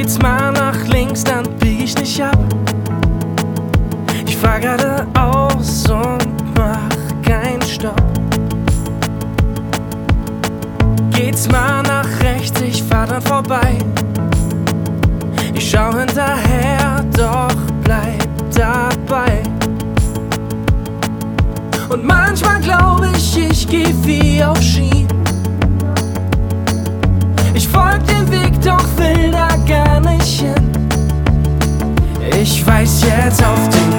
Geht's mal nach links, dann bieg ich nicht ab. Ich fahr geradeaus und mach keinen Stopp. Geht's mal nach rechts, ich fahr dann vorbei. Ich schau hinterher, doch bleib dabei. Und manchmal glaub ich geh wie auf Schienen. Ich folg dem Weg, doch will da gar nicht hin. Ich weiß jetzt, auf dem